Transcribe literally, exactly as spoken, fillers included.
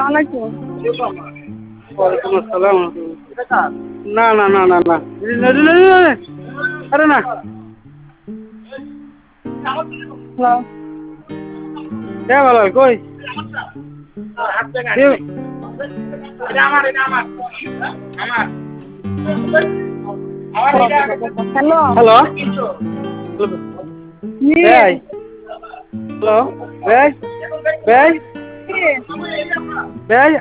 আলাইকুম। ওয়ালাইকুম আসসালাম। না না না না না আরে না হ্যালো। কে ভালো কই হ্যালো। হ্যালো জি। ভাই হ্যালো ভাই ভাই জি। ভাই